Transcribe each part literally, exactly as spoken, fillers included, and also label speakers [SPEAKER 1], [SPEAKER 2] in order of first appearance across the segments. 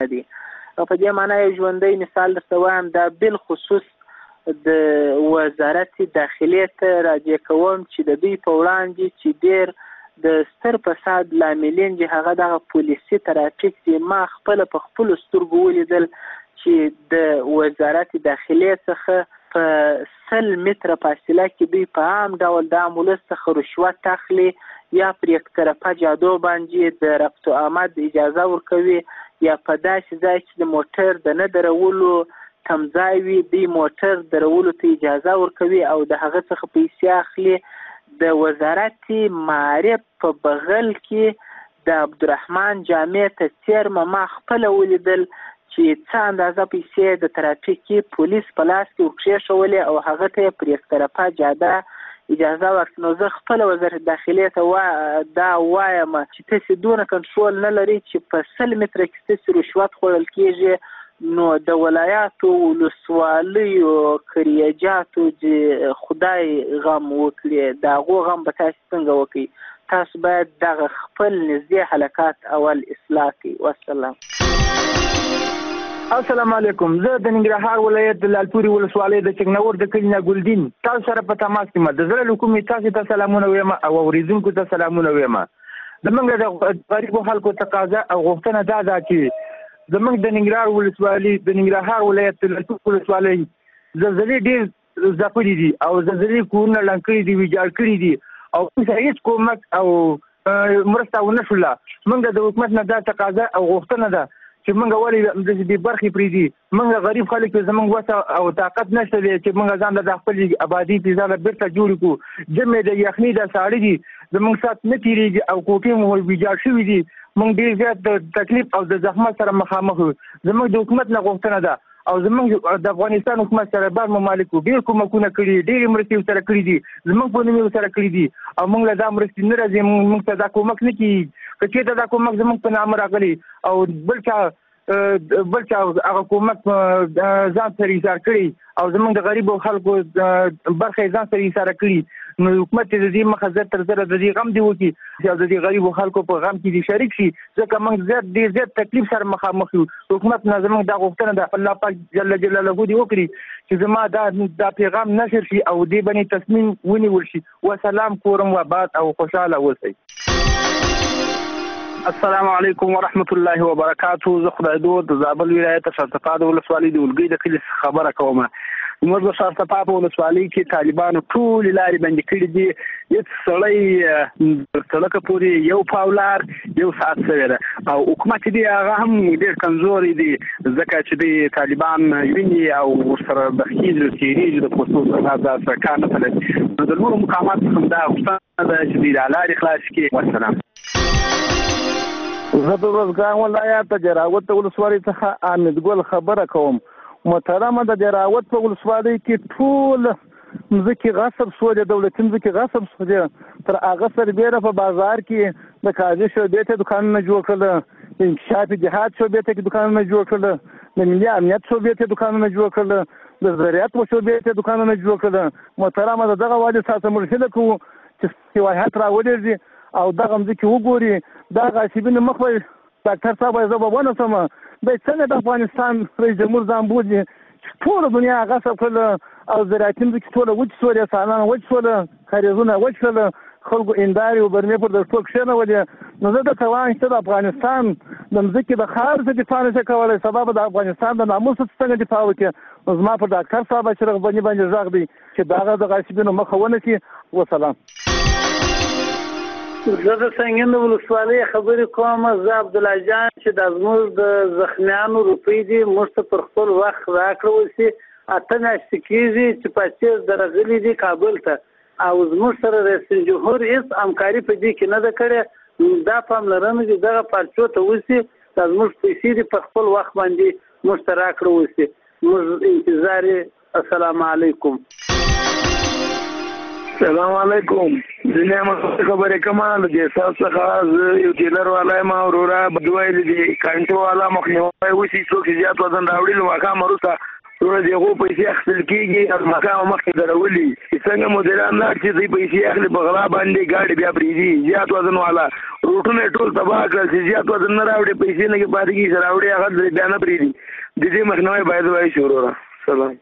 [SPEAKER 1] دي. او په دې معنی یو ژوندی مثال درته وایم، دا بالخصوص د وزارت داخلي ته راجع کوم چې د دوی په وړاندې چې ډېر د ستر فساد لاملین چې هغه دغه پولیسي ترافیک دي. ما خپله په خپلو سترګو ولیدل چې د وزارت داخلي څخه په سل متره فاصله کې دوی په عام ډول د عام ولس څخه رشوت اخلي یا پر یک طرفه جادو باندې د رفت و آمد اجازه ورکوي، یا په داسې ځای چې د موټر د نه درولو تمځای وي دوی موټر درولو ته اجازه ورکوي او د هغه څخه پیسې اخلي. د وزارت معارف په بغل کې د عبدالرحمن جامع ته څیرمه ما خپله ولیدل چې څه اندازه پیسې د ترافیکي پولیس په لاس کې ورکېښولې او هغه ته یې پر یک طرفه جاده اجازه ورکړه. نو زه خپله وزارت داخلي ته وا دا وایم چې تاسې دونه کنټرول نه لري چې په سل متره کې تاسې رشوت خوړل کېږي، نو د ولایاتو ولسوالیو کریجاتو چې خدای غم وکړي د هغو غم به تاسې څنګه وکړي؟ تاسو باید دغه خپل نږدې حلقات اول اصلاح کړي. والسلام.
[SPEAKER 2] السلام علیکم. زه د ننګرهار ولایت د لالپورې ولسوالۍ د چکنور د کلي نه ګلدین تاسو سره په تماس کې یم. د زړه له کومې تاسو ته سلامونه وایم او اورېدونکو ته سلامونه وایم. زموږ د غریبو خلکو تقاضا او غوښتنه دا ده چې زموږ د ننګرهار ولسوالۍ د ننګرهار ولایت د لالپورې ولسوالۍ زلزلې ډېر ځپلي دي او زلزلې کورونه ړنګ کړي دي، ویجاړ کړي دي او موږ هېڅ کومک او مرسته ونه شوله. موږ د حکومت نه دا تقاضا او غوښتنه ده چې موږ ولې دې برخې پرېږدي. موږ غریب خلک زموږ وسه او طاقت نشته دی چې موږ ځان د خپلې ابادي فضا له بېرته جوړې کړو. جمع د یخنۍ د ساړه دي، زموږ سات نه تېرېږي او کوټې مو ویجاړ شوي دي. موږ ډېر زیات د تکلیف او د زحمت سره مخامخ یو. زموږ د حکومت نه غوښتنه ده او زموږ د افغانستان حکومت سره بعض ممالکو ډېر کومکونه کړي، ډېرې مرستې ورسره کړي دي، زموږ په نوم یې ورسره کړي دي او موږ له دا مرستې نه راځي، موږ ته دا کومک نه کېږي. که چېرته دا کومک زموږ په نامه راغلی او بل چا بل چا هغه کومک ځان سره ایثار کړي او زموږ د غریبو خلکو برخه یې ځان سره ایثار کړي، نو حکومت د دې مخه زر تر زره د دې غم دی وکړي چې د دې غریبو خلکو په غم کې دې شریک شي، ځکه موږ زیات ډېر زیات تکلیف سره مخامخ یو. حکومت نه زموږ دا غوښتنه ده الله پاک جل جلاله دې وکړي چې زما دا دا پیغام نشر شي او دې باندې تصمیم ونیول شي. وسلام کورم و آباد او خوشحاله اوسئ.
[SPEAKER 3] السلام علیکم ورحمت الله وبرکاته. زه خدای دود د زابل ولایت شرطپاد ولسوالۍ د ولګۍ د کلي خبره کوم. موږ د شرطپاد ولسوالۍ کې طالبانو ټول لارې بندې کړې دي. هیڅ سړی سړک پورې یو پاولار یو ساعت شوی ده او حکومت دی هغه هم ډېر کمزوري دي ځکه چې د طالبان ویني او ورسره د خیزو تېرېږي د پوستو څخه دا څه کار نه کوي. نو د نورو مقاماتو څخه دا غوښتنه ده چې دوی دا لارې خلاص کړي. والسلام.
[SPEAKER 4] زه د روزګان ولایت د جراوت ولسوالۍ څخه حامد ګل خبره کوم. محترمه د جراوت په ولسوالۍ کې ټول مځکې غصب شولې، دولتي مځکې غصب شولې. تر هغه سربیره په بازار کې د قاضي شعبې ته دوکانونه جوړ کړل، د انکشاف جهاد شعبې ته دوکانونه جوړ کړل، د ملي امنیت شعبې ته دوکانونه جوړ کړل، د زراعت شعبې ته دوکانونه جوړ کړل. محترمه د دغه والي ساته مرشده کوو چې سیاحت راولېږي او دغه مځکې وګوري. دا غاصبینو مخ به ډاکټر صاحب زه به ونیسم، دی څنګه د افغانستان رئیس جمهور ځان بولي چې ټوله دنیا غصب کړله او زراعتي مځکې ټوله وچ شولې، انسانان وچ شوله، کاریزونه وچ کړله، خلکو هندارې او برمې پر دښتو کښېنولې. نو زه درته وایم چې د افغانستان د مځکې د خاورې څخه دفاع نشي کولی، سبا به د افغانستان د ناموس څخه څنګه دفاع وکړي. نو زما پر ډاکټر صاحب چې رغبني باندې غږ دی چې د هغه د غاصبینو مخه ونیسي. وسلام.
[SPEAKER 5] زه د سنګین د ولسوالۍ خبرې کوم. زه عبدالله جان چې دا زموږ د زخمیانو روپۍ دي موږ ته پر خپل وخت راکړل شي. اته میاشتې کېږي چې پاچیز درغلي دي کابل ته او زموږ سره رئیس جمهور هېڅ همکاري په دې کې نه ده کړې. دا پاملرنه چې دغه پارچو ته وشي، دا زموږ پیسې دي په خپل وخت باندې موږ ته راکړل شي. موږ انتظار یې. السلام علیکم.
[SPEAKER 3] السلام علیکم. ځینې هم خبرې کوم د جیساس څخه. زه یو ټیلر والا یم او وروره بدوایلې دي کانټو والا مخنیوی وشي څوک زیات وزن راوړي نو ماښام وروسته نو د هغو پیسې اخیستل کېږي او مقام مخکې درولي څنګه مدیران لاړ چې دوی پیسې اخلي په غلا باندې ګاډي بیا پرېږدي زیات وزن والا روټونه یې ټول تباه کړل چې زیات وزن نه راوړي پیسې نه کې پاتې کېږي چې راوړي هغه بیا نه پرېږدي د دې مخنیوی باید وایي وروره. سلام.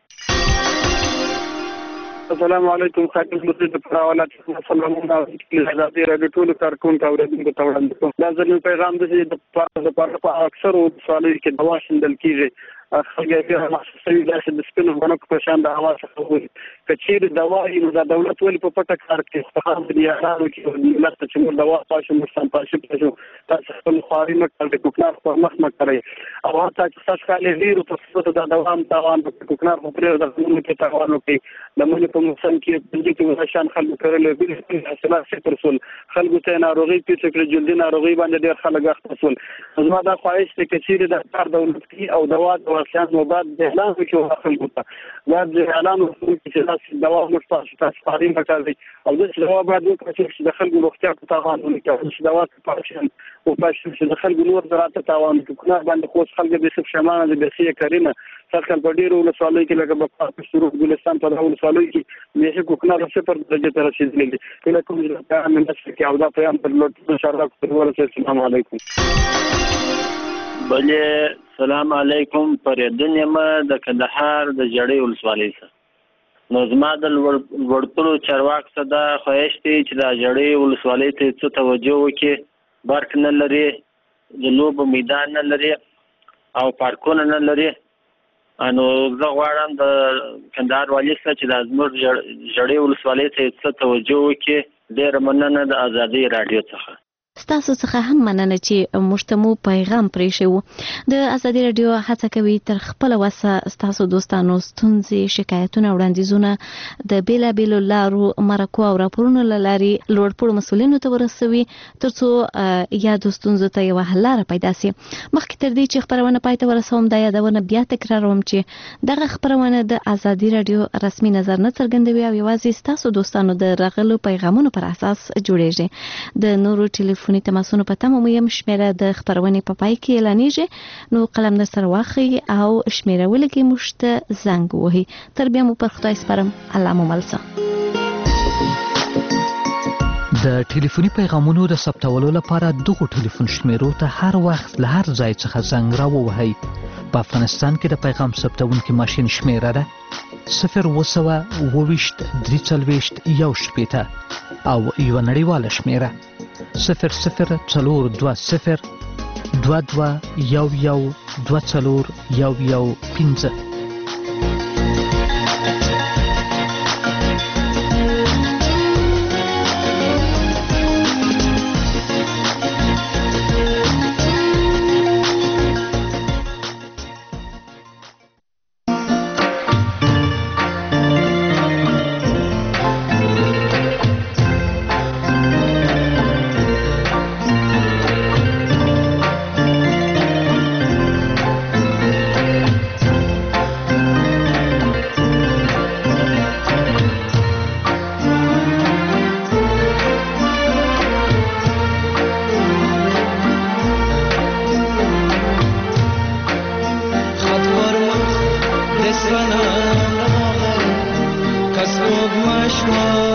[SPEAKER 6] السلام علیکم خاطر مسجد پراولات سلامونه آزادي راډیو ټول کارکونکو اوریدونکو ته وړاندې کوم. دا زموږ پیغام دی چې د پاره په اکثر سوالونو کې دوا شندل کیږي خلک یې هم سوي داسې د سپینو غنکو په شان د هوا څخه وي که چیرې دوا وي نو د دولت ولې په پټه کار کوي خو د یارانو کې ملت ته چې موږ دوا پاشو موږ سم پاشو پاشو تاسو خپل خواري مه کوئ د کوکنار په مخ مه کوئ او حتی چې تاسو کالې ډېرو په صفته د دوام تاوان په کوکنار په پرېږده د غنمو کې تاوان وکړي د منې په موسم کې پنځه کې شان خلکو کړلی بالکل حاصلات صفر شول خلکو ته ناروغي پیښه کړې جلدي ناروغي باندې ډېر خلک اخته شول زما دا خواهش دی که چیرې د کار دولت کې او دوا د وسیان نو بعد د اعلان وکړو خلکو ته بعد د اعلان وکړو چې تاسو دوا موږ تاسو تاسو خاري مکالي او د دوا بعد وکړو چې د خلکو روغتیا ته تاوان ونه کوي چې دوا په پاشن او پاشن چې د خلکو نور زراعت تاوان کوي نه باندې خو خلک به څه شمانه د بسیه کارینه څرګند په ډیرو ولسوالۍ کې لکه په شروع ګلستان په ولسوالۍ کې مېشه کوکنار صفر درجه ته رسیدلې دي کله کوم ځای هم نشته کې او دا پیغام پر لوټ اشاره کوي. السلام علیکم.
[SPEAKER 7] بله سلام علیکم پریدن یم د کندهار د جړې ولسوالۍ څخه نو زما د لوړپوړو چارواکو څخه دا خواهش دی چې د جړې ولسوالۍ ته څه توجه وکړي برق نه لري د لوبو میدان نه لري او پارکونه نه لري نو زه غواړم د کندهار والي څخه چې د زموږ جړې ولسوالۍ ته څه توجه وکړي ډېره مننه د ازادي راډیو څخه.
[SPEAKER 8] ستاسو څخه هم مننه چې موږ ته مو پیغام پرې شو. د ازادي راډیو هڅه کوي تر خپل وسه ستاسو دوستانو ستونزې شکایتونه وړاندیزونه د بیلابیلو لارو مرکو او راپورونو له لارې لوړپوړو مسؤلینو ته ورسوي ترڅو یادو ستونزو ته یوه حل لاره پیدا سي. مخکې تر دې چې خپرونه پای ته ورسوم دا یادونه بیا تکراروم چې دغه خپرونه د ازادي راډیو رسمي نظر نه څرګندوي او یوازې ستاسو دوستانو د راغلو پیغامونو پر اساس جوړیږي. د نورو ټلیفون ټلیفوني تماسونو په تمه مو یم شمیره د خبرونې په پای کې اعلانیږي نو قلم در سره واخلئ او شمیره ولګئ موږ ته زنګ ووهئ. تر بیا مو پر خدای سپارم. الله مو مل شه.
[SPEAKER 9] د ټلیفوني پیغامونو د ثبتولو لپاره دغو ټلیفون شمیرو ته هر وخت له هر ځای څخه زنګ راووهئ. په افغانستان کې د پیغام ثبتونکي ماشین شمیره ده صفر اوه سوه اوه ویشت درې څلوېښت یو شپېته او یوه نړیواله شمیره صفر صفر څلور دوه صفر دوه دوه یو یو دوه څلور یو یو پنځه.
[SPEAKER 10] Kasbog mashwa